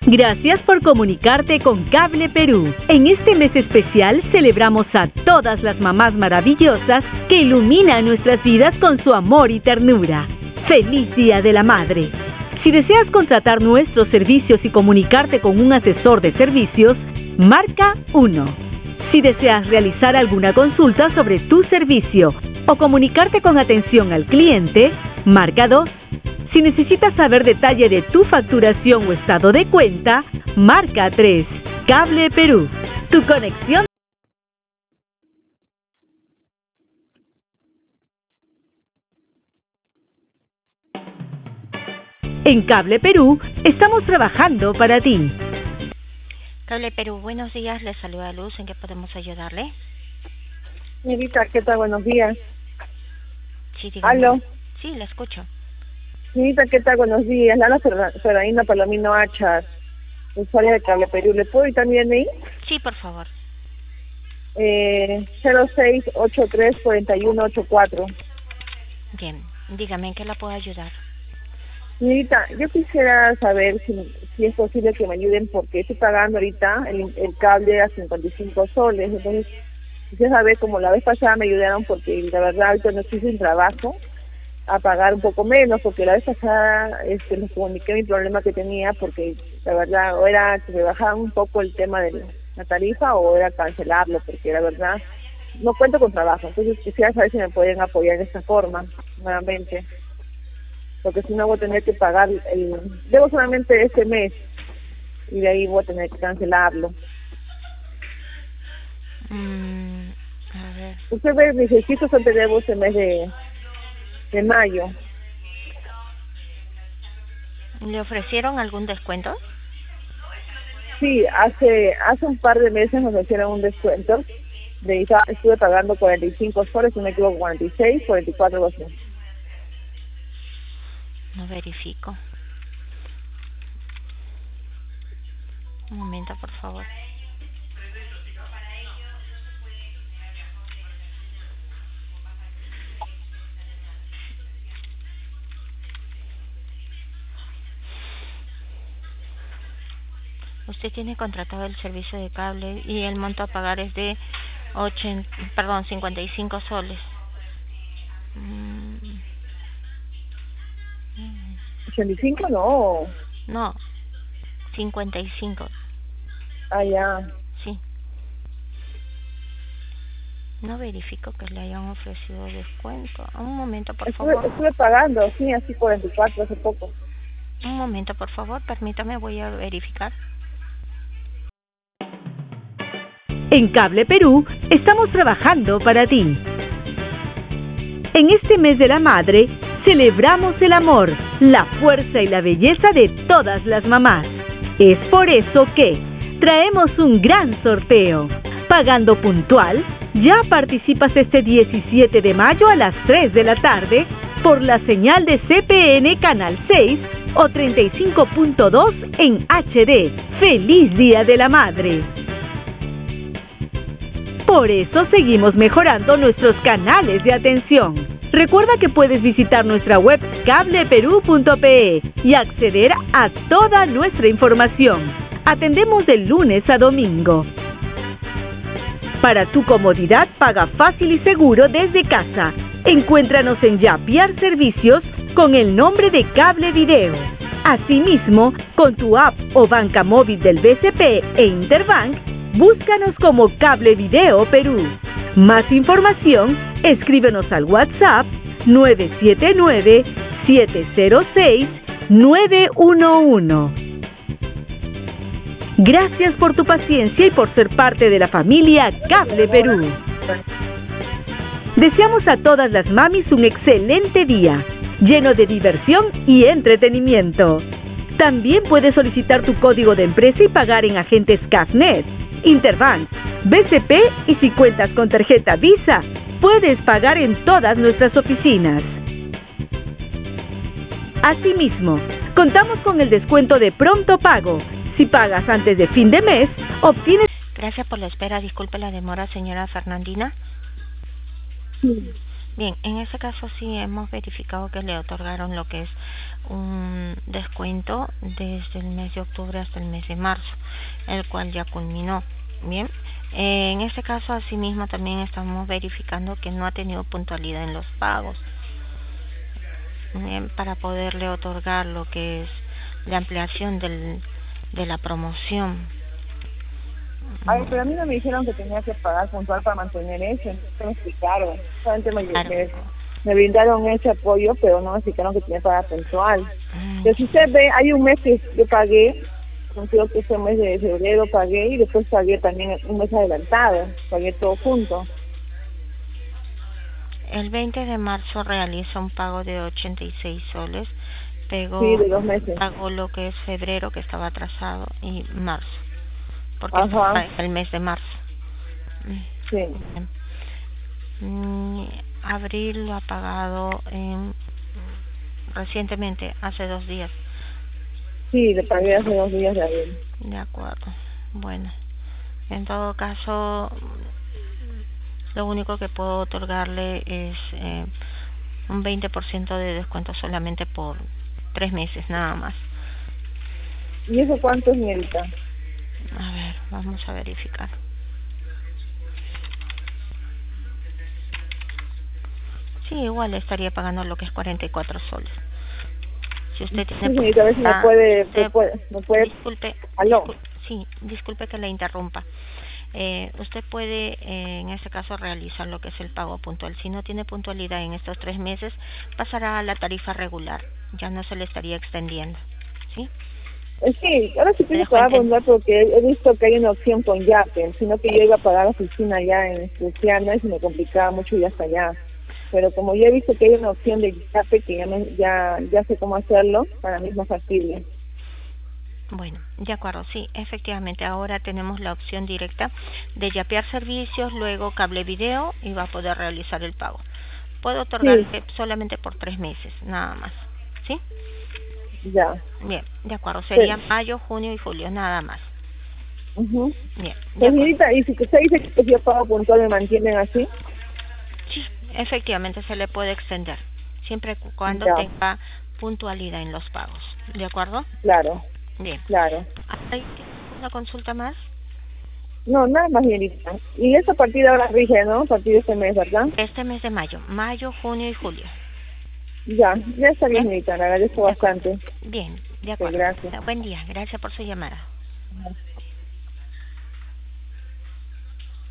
Gracias por comunicarte con Cable Perú. En este mes especial celebramos a todas las mamás maravillosas que iluminan nuestras vidas con su amor y ternura. ¡Feliz Día de la Madre! Si deseas contratar nuestros servicios y comunicarte con un asesor de servicios, marca 1. Si deseas realizar alguna consulta sobre tu servicio o comunicarte con atención al cliente, marca 2. Si necesitas saber detalle de tu facturación o estado de cuenta, marca 3. Cable Perú, tu conexión. En Cable Perú, estamos trabajando para ti. Cable Perú, buenos días, les saluda Luz, ¿en qué podemos ayudarle? Señorita, ¿qué tal? Buenos días. Sí, dígame. ¿Aló? Sí, la escucho. Señorita, ¿qué tal? Buenos días. Lana Fernandina Palomino Achas, usuaria de Cable Perú. ¿Le puedo ir también ahí? Sí, por favor. 0683-4184. Bien, dígame, ¿en qué la puedo ayudar? Señorita, yo quisiera saber si es posible que me ayuden porque estoy pagando ahorita el cable a 55 soles. Entonces, quisiera saber, como la vez pasada me ayudaron porque la verdad ahorita no estoy sin trabajo, a pagar un poco menos, porque la vez pasada les comuniqué mi problema que tenía, porque la verdad o era que me bajaban un poco el tema de la tarifa o era cancelarlo, porque la verdad no cuento con trabajo. Entonces quisiera saber si me pueden apoyar de esta forma nuevamente, porque si no voy a tener que pagar debo solamente este mes y de ahí voy a tener que cancelarlo. A ver. Usted ve, mis ejercicios son que debo este mes de mayo. ¿Le ofrecieron algún descuento? Sí, hace un par de meses nos hicieron un descuento. Estuve pagando 45 soles, si no me equivoco, 46, 44, algo así. No verifico. Un momento, por favor. Usted tiene contratado el servicio de cable y el monto a pagar es de 55 soles. 85 no. No, 55. Ah, ya. Sí. No verifico que le hayan ofrecido descuento. Un momento, por favor. Estuve pagando, sí, así 44 hace poco. Un momento, por favor, permítame, voy a verificar. En Cable Perú, estamos trabajando para ti. En este mes de la madre, celebramos el amor, la fuerza y la belleza de todas las mamás. Es por eso que traemos un gran sorteo. Pagando puntual, ya participas este 17 de mayo a las 3 de la tarde por la señal de CPN Canal 6 o 35.2 en HD. ¡Feliz Día de la Madre! Por eso seguimos mejorando nuestros canales de atención. Recuerda que puedes visitar nuestra web cableperú.pe y acceder a toda nuestra información. Atendemos de lunes a domingo. Para tu comodidad, paga fácil y seguro desde casa. Encuéntranos en Yapiar Servicios con el nombre de Cable Video. Asimismo, con tu app o banca móvil del BCP e Interbank, búscanos como Cable Video Perú. Más información, escríbenos al WhatsApp 979-706-911. Gracias por tu paciencia y por ser parte de la familia Cable Perú. Deseamos a todas las mamis un excelente día, lleno de diversión y entretenimiento. También puedes solicitar tu código de empresa y pagar en agentes Cafnet, Interbank, BCP y si cuentas con tarjeta Visa, puedes pagar en todas nuestras oficinas. Asimismo, contamos con el descuento de pronto pago. Si pagas antes de fin de mes, obtienes... Gracias por la espera. Disculpe la demora, señora Fernandina. Sí. Bien, en ese caso sí hemos verificado que le otorgaron lo que es un descuento desde el mes de octubre hasta el mes de marzo, el cual ya culminó. Bien, en ese caso asimismo también estamos verificando que no ha tenido puntualidad en los pagos, bien, para poderle otorgar lo que es la ampliación de la promoción. Ay, pero a mí no me dijeron que tenía que pagar puntual para mantener eso, entonces me explicaron. Solamente Claro. me brindaron ese apoyo, pero no me explicaron que tenía que pagar puntual. Pero si Mm, usted ve, hay un mes que yo pagué, creo que ese mes de febrero pagué y después pagué también un mes adelantado, pagué todo junto. El 20 de marzo realiza un pago de 86 soles, Sí, de 2 meses. pagó lo que es febrero, que estaba atrasado, y marzo, porque Ajá, es el mes de marzo. sí. Bien. Abril lo ha pagado recientemente, hace 2 días. Sí, le pagué hace 2 días de abril. De acuerdo. Bueno, en todo caso, lo único que puedo otorgarle es un 20% de descuento solamente por 3 meses, nada más. ¿Y eso cuánto es, señorita? A ver, vamos a verificar. Sí, igual estaría pagando lo que es 44 soles. Si usted Sí, tiene señorita, a ver si me puede, disculpe, aló. sí, disculpe que le interrumpa. Usted puede, en este caso, realizar lo que es el pago puntual. Si no tiene puntualidad en estos 3 meses, pasará a la tarifa regular. Ya no se le estaría extendiendo, ¿sí? Sí, ahora sí Me quiero dejó pagar entender. puntual porque he visto que hay una opción con Yape, sino que yo iba a pagar la oficina allá en Luciana y se me complicaba mucho ir hasta allá. Pero como yo he visto que hay una opción de Yape que ya sé cómo hacerlo, para mí es más factible. Bueno, de acuerdo, sí, efectivamente, ahora tenemos la opción directa de yapear servicios, luego cable video y va a poder realizar el pago. Puedo Sí, otorgarle solamente por 3 meses, nada más, ¿sí? ya. Bien, de acuerdo, sería Sí. mayo, junio y julio, nada más. Ujú. Bien, de Pues, acuerdo. señorita, y si usted dice que si yo pago puntual me mantienen así, Sí, efectivamente se le puede extender, siempre cuando ya, tenga puntualidad en los pagos, ¿de acuerdo? claro, Bien. claro. ¿Hay una consulta más? No, nada más, señorita. Y esa partida ahora rige, ¿no? A partir de este mes, ¿verdad? Este mes de mayo, junio y julio. Ya está bien, Bien, señorita, le agradezco de acuerdo. bastante. Bien, de Sí, acuerdo. gracias. Buen día, gracias por su llamada. Ajá.